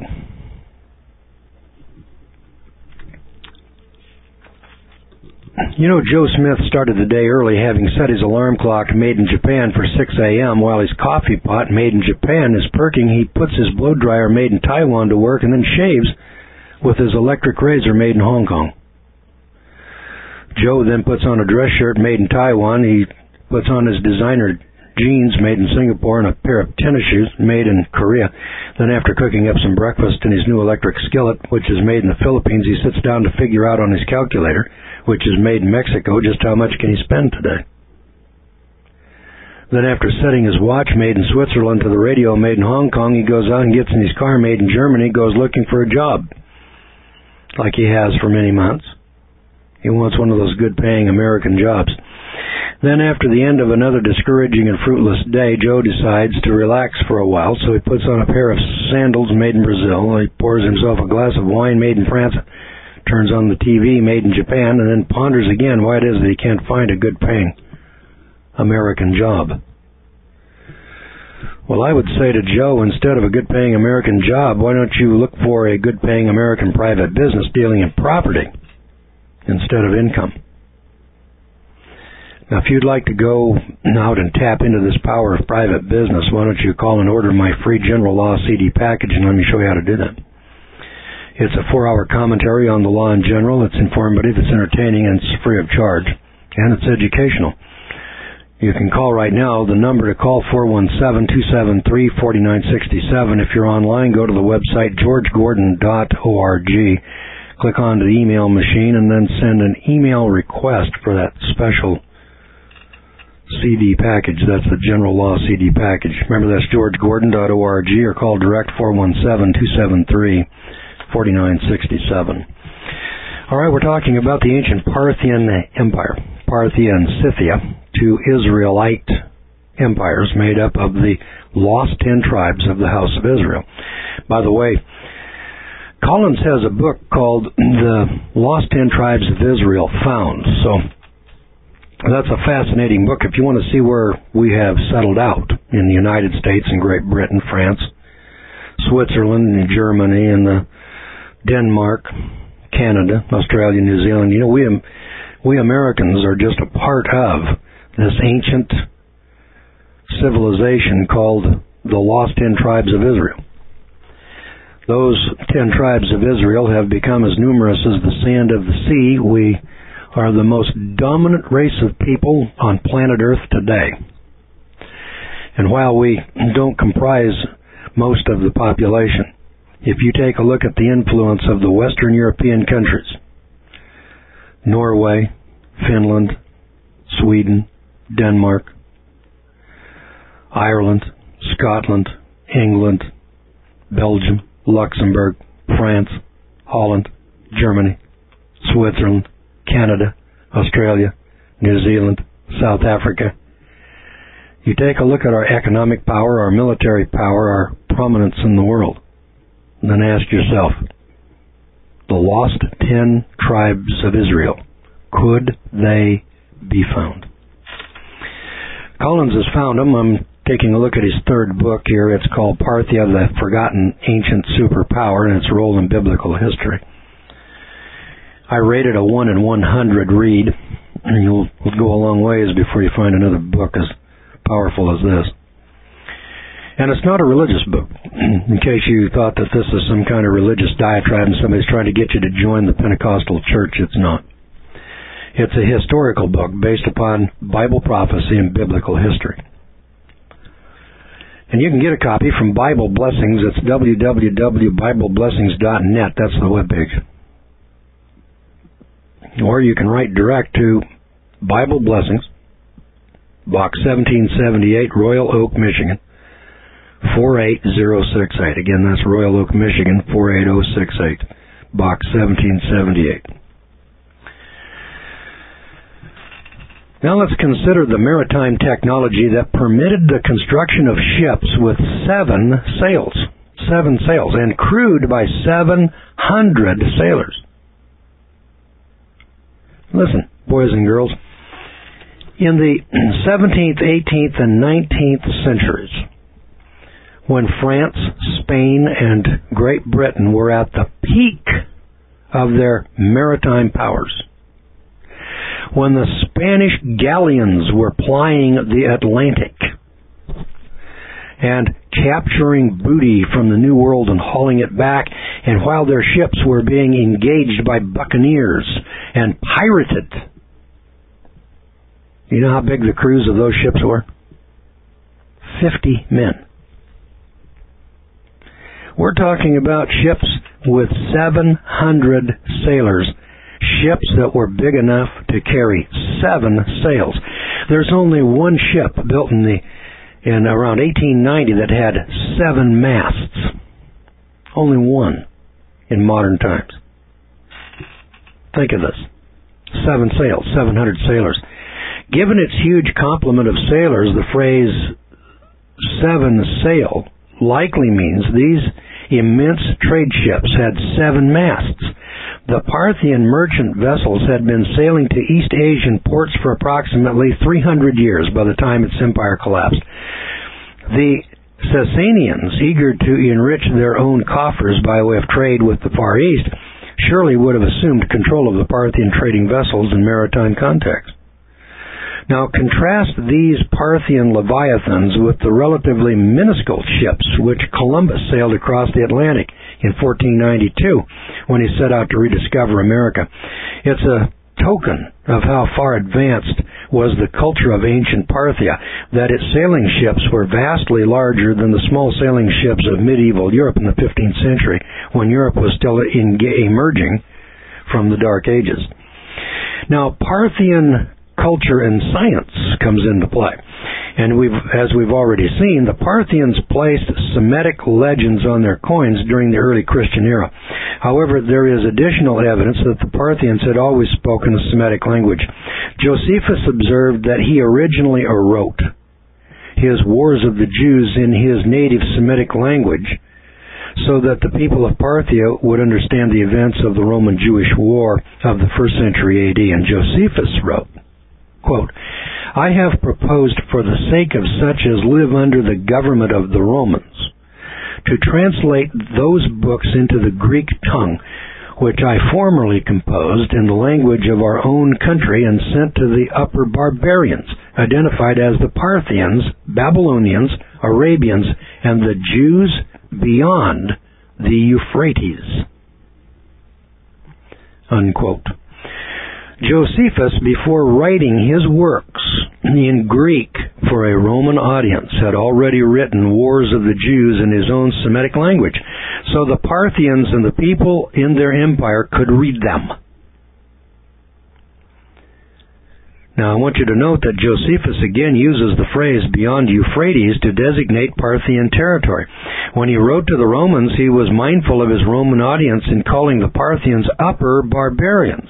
You know, Joe Smith started the day early, having set his alarm clock made in Japan for six a.m. While his coffee pot made in Japan is perking, he puts his blow dryer made in Taiwan to work and then shaves with his electric razor made in Hong Kong. Joe then puts on a dress shirt made in Taiwan. He puts on his designer jeans made in Singapore and a pair of tennis shoes made in Korea. Then after cooking up some breakfast in his new electric skillet, which is made in the Philippines, he sits down to figure out on his calculator, which is made in Mexico, just how much can he spend today. Then after setting his watch made in Switzerland to the radio made in Hong Kong, he goes out and gets in his car made in Germany, goes looking for a job, like he has for many months. He wants one of those good-paying American jobs. Then after the end of another discouraging and fruitless day, Joe decides to relax for a while, so he puts on a pair of sandals made in Brazil, he pours himself a glass of wine made in France, turns on the T V made in Japan, and then ponders again why it is that he can't find a good-paying American job. Well, I would say to Joe, instead of a good-paying American job, why don't you look for a good-paying American private business dealing in property instead of income? Now, if you'd like to go out and tap into this power of private business, why don't you call and order my free general law C D package, and let me show you how to do that. It's a four-hour commentary on the law in general. It's informative, it's entertaining, and it's free of charge, and it's educational. You can call right now. The number to call, four one seven, two seven three, four nine six seven. If you're online, go to the website, george gordon dot org. Click on the email machine and then send an email request for that special C D package. That's the General Law C D package. Remember, that's george gordon dot org, or call direct four one seven, two seven three, four nine six seven. All right, we're talking about the ancient Parthian Empire, Parthia and Scythia, two Israelite empires made up of the lost ten tribes of the house of Israel. By the way, Collins has a book called The Lost Ten Tribes of Israel Found. So that's a fascinating book if you want to see where we have settled out in the United States and Great Britain, France, Switzerland, and Germany, and the Denmark, Canada, Australia, New Zealand. You know, we we Americans are just a part of this ancient civilization called the Lost Ten Tribes of Israel. Those ten tribes of Israel have become as numerous as the sand of the sea. We are the most dominant race of people on planet Earth today. And while we don't comprise most of the population, if you take a look at the influence of the Western European countries, Norway, Finland, Sweden, Denmark, Ireland, Scotland, England, Belgium, Luxembourg, France, Holland, Germany, Switzerland, Canada, Australia, New Zealand, South Africa. You take a look at our economic power, our military power, our prominence in the world, and then ask yourself, the lost ten tribes of Israel, could they be found? Collins has found them. I'm taking a look at his third book here. It's called Parthia, the Forgotten Ancient Superpower, and its role in biblical history. I rate it a one in one hundred read, and you'll go a long ways before you find another book as powerful as this. And it's not a religious book. In case you thought that this is some kind of religious diatribe and somebody's trying to get you to join the Pentecostal church, it's not. It's a historical book based upon Bible prophecy and biblical history. And you can get a copy from Bible Blessings. It's w w w dot bible blessings dot net. That's the webpage. Or you can write direct to Bible Blessings, Box seventeen seventy-eight, Royal Oak, Michigan, four eight zero six eight. Again, that's Royal Oak, Michigan, four eight zero six eight, Box seventeen seventy-eight. Now let's consider the maritime technology that permitted the construction of ships with seven sails, seven sails, and crewed by seven hundred sailors. Listen, boys and girls, in the seventeenth, eighteenth, and nineteenth centuries, when France, Spain, and Great Britain were at the peak of their maritime powers, when the Spanish galleons were plying the Atlantic and capturing booty from the New World and hauling it back, and while their ships were being engaged by buccaneers and pirated, you know how big the crews of those ships were? Fifty men. We're talking about ships with seven hundred sailors, ships that were big enough to carry seven sails. There's only one ship built in the in around eighteen ninety that had seven masts. Only one in modern times. Think of this. Seven sails, seven hundred sailors. Given its huge complement of sailors, the phrase seven sail likely means these immense trade ships had seven masts. The Parthian merchant vessels had been sailing to East Asian ports for approximately three hundred years by the time its empire collapsed. The Sasanians, eager to enrich their own coffers by way of trade with the Far East, surely would have assumed control of the Parthian trading vessels in maritime context. Now contrast these Parthian leviathans with the relatively minuscule ships which Columbus sailed across the Atlantic in fourteen ninety-two when he set out to rediscover America. It's a token of how far advanced was the culture of ancient Parthia, that its sailing ships were vastly larger than the small sailing ships of medieval Europe in the fifteenth century, when Europe was still in, emerging from the Dark Ages. Now, Parthian culture and science comes into play. And we've, as we've already seen, the Parthians placed Semitic legends on their coins during the early Christian era. However, there is additional evidence that the Parthians had always spoken a Semitic language. Josephus observed that he originally wrote his Wars of the Jews in his native Semitic language, so that the people of Parthia would understand the events of the Roman-Jewish War of the first century A D. And Josephus wrote, quote, "I have proposed for the sake of such as live under the government of the Romans, to translate those books into the Greek tongue, which I formerly composed in the language of our own country and sent to the upper barbarians, identified as the Parthians, Babylonians, Arabians, and the Jews beyond the Euphrates." Unquote. Josephus, before writing his works in Greek for a Roman audience, had already written Wars of the Jews in his own Semitic language, so the Parthians and the people in their empire could read them. Now, I want you to note that Josephus again uses the phrase beyond Euphrates to designate Parthian territory. When he wrote to the Romans, he was mindful of his Roman audience in calling the Parthians upper barbarians.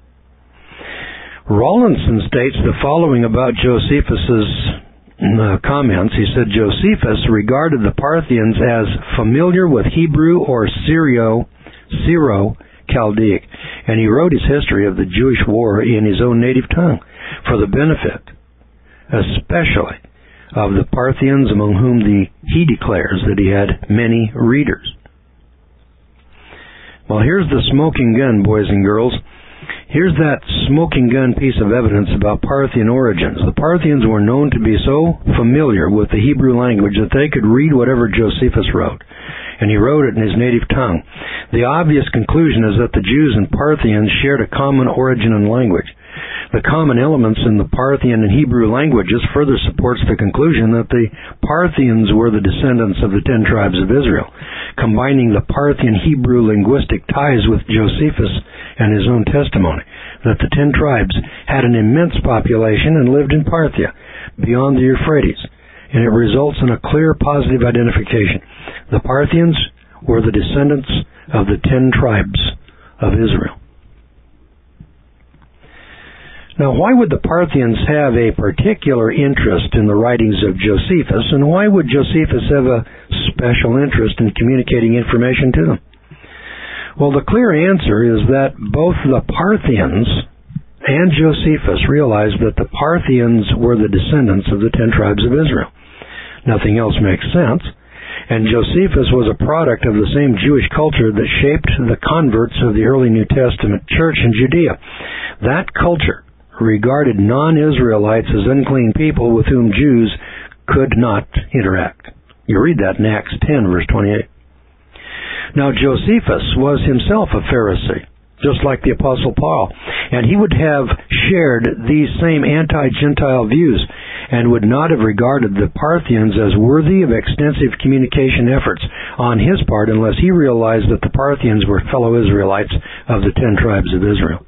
Rawlinson states the following about Josephus's uh, comments. He said, Josephus regarded the Parthians as familiar with Hebrew or Syro, Syro-Chaldaic, and he wrote his history of the Jewish war in his own native tongue for the benefit, especially of the Parthians, among whom the, he declares that he had many readers. Well, here's the smoking gun, boys and girls. Here's that smoking gun piece of evidence about Parthian origins. The Parthians were known to be so familiar with the Hebrew language that they could read whatever Josephus wrote, and he wrote it in his native tongue. The obvious conclusion is that the Jews and Parthians shared a common origin and language. The common elements in the Parthian and Hebrew languages further supports the conclusion that the Parthians were the descendants of the ten tribes of Israel, combining the Parthian Hebrew linguistic ties with Josephus and his own testimony that the ten tribes had an immense population and lived in Parthia, beyond the Euphrates, and it results in a clear positive identification. The Parthians were the descendants of the ten tribes of Israel. Now, why would the Parthians have a particular interest in the writings of Josephus, and why would Josephus have a special interest in communicating information to them? Well, the clear answer is that both the Parthians and Josephus realized that the Parthians were the descendants of the ten tribes of Israel. Nothing else makes sense. And Josephus was a product of the same Jewish culture that shaped the converts of the early New Testament church in Judea. That culture regarded non-Israelites as unclean people with whom Jews could not interact. You read that in Acts ten, verse twenty-eight. Now, Josephus was himself a Pharisee, just like the Apostle Paul, and he would have shared these same anti-Gentile views and would not have regarded the Parthians as worthy of extensive communication efforts on his part unless he realized that the Parthians were fellow Israelites of the ten tribes of Israel.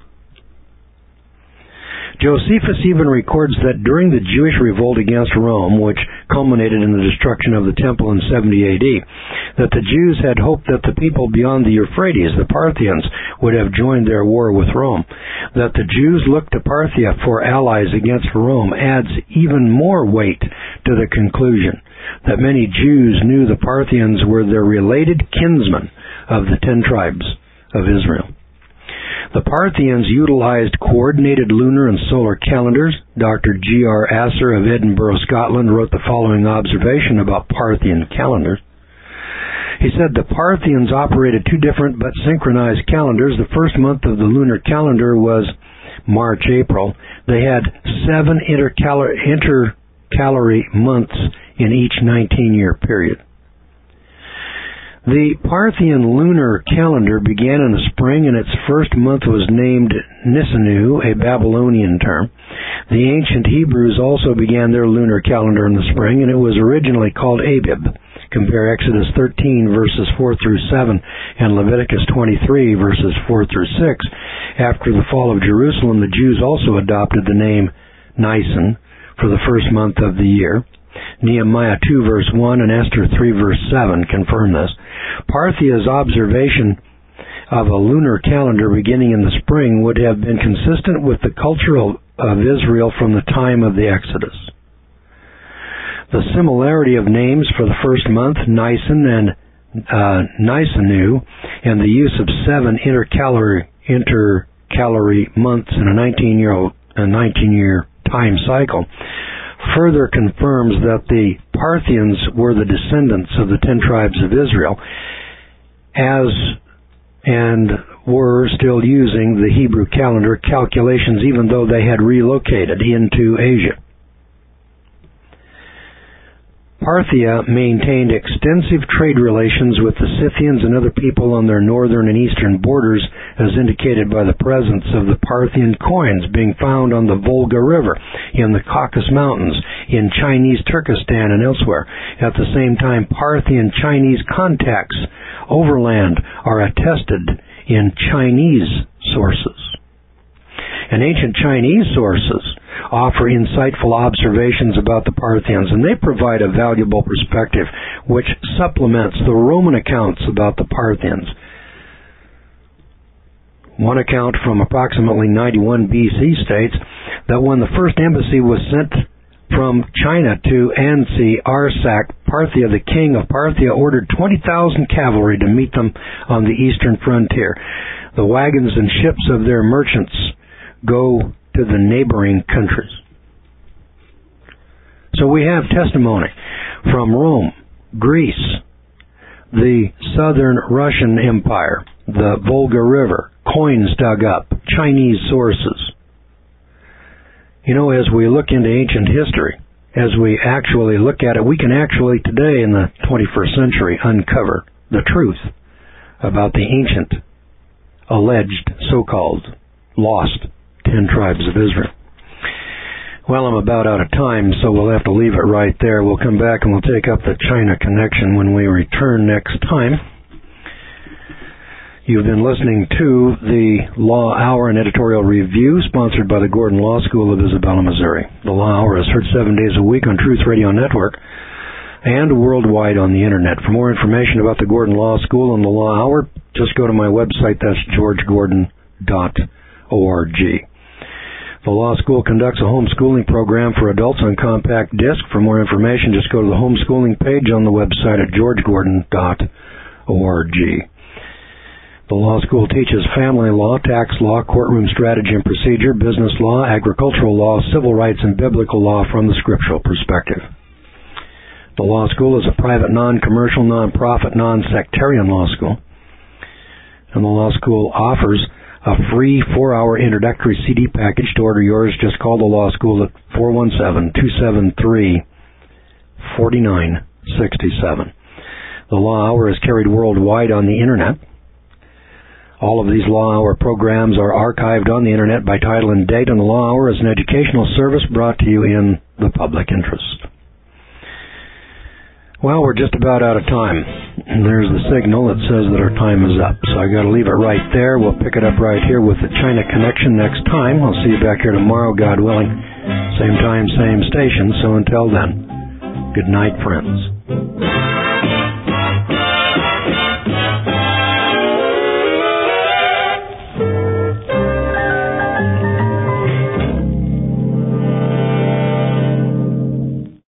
Josephus even records that during the Jewish revolt against Rome, which culminated in the destruction of the temple in seventy A D, that the Jews had hoped that the people beyond the Euphrates, the Parthians, would have joined their war with Rome. That the Jews looked to Parthia for allies against Rome adds even more weight to the conclusion that many Jews knew the Parthians were their related kinsmen of the ten tribes of Israel. The Parthians utilized coordinated lunar and solar calendars. Doctor G R Asser of Edinburgh, Scotland, wrote the following observation about Parthian calendars. He said the Parthians operated two different but synchronized calendars. The first month of the lunar calendar was March, April. They had seven intercalary, intercalary months in each nineteen-year period. The Parthian lunar calendar began in the spring, and its first month was named Nisanu, a Babylonian term. The ancient Hebrews also began their lunar calendar in the spring, and it was originally called Abib. Compare Exodus thirteen, verses four through seven, and Leviticus twenty-three, verses four through six. After the fall of Jerusalem, the Jews also adopted the name Nisan for the first month of the year. Nehemiah two, verse one, and Esther three, verse seven confirm this. Parthia's observation of a lunar calendar beginning in the spring would have been consistent with the culture of Israel from the time of the Exodus. The similarity of names for the first month, Nisan and uh, Nisanu, and the use of seven intercalary, intercalary months in a nineteen-year a nineteen-year time cycle further confirms that the Parthians were the descendants of the ten tribes of Israel, as and were still using the Hebrew calendar calculations even though they had relocated into Asia. Parthia maintained extensive trade relations with the Scythians and other people on their northern and eastern borders, as indicated by the presence of the Parthian coins being found on the Volga River, in the Caucasus Mountains, in Chinese Turkestan and elsewhere. At the same time, Parthian-Chinese contacts overland are attested in Chinese sources. And ancient Chinese sources offer insightful observations about the Parthians, and they provide a valuable perspective which supplements the Roman accounts about the Parthians. One account from approximately ninety-one B C states that when the first embassy was sent from China to Ansi Arsak, Parthia, the king of Parthia ordered twenty thousand cavalry to meet them on the eastern frontier. The wagons and ships of their merchants go to the neighboring countries. So we have testimony from Rome, Greece, the southern Russian Empire, the Volga River, coins dug up, Chinese sources. You know, as we look into ancient history, as we actually look at it, we can actually today in the twenty-first century uncover the truth about the ancient, alleged, so-called, lost ten tribes of Israel. Well, I'm about out of time, so we'll have to leave it right there. We'll come back and we'll take up the China connection when we return next time. You've been listening to the Law Hour and Editorial Review, sponsored by the Gordon Law School of Isabella, Missouri. The Law Hour is heard seven days a week on Truth Radio Network and worldwide on the Internet. For more information about the Gordon Law School and the Law Hour, just go to my website. That's george gordon dot org. The Law School conducts a homeschooling program for adults on compact disc. For more information, just go to the homeschooling page on the website at george gordon dot org. The Law School teaches family law, tax law, courtroom strategy and procedure, business law, agricultural law, civil rights, and biblical law from the scriptural perspective. The Law School is a private, non-commercial, non-profit, non-sectarian law school. And the Law School offers a free four-hour introductory C D package. To order yours, just call the Law School at four one seven, two seven three, four nine six seven. The Law Hour is carried worldwide on the Internet. All of these Law Hour programs are archived on the Internet by title and date, and the Law Hour is an educational service brought to you in the public interest. Well, we're just about out of time. And there's the signal that says that our time is up. So I got to leave it right there. We'll pick it up right here with the China Connection next time. I'll see you back here tomorrow, God willing. Same time, same station. So until then, good night, friends.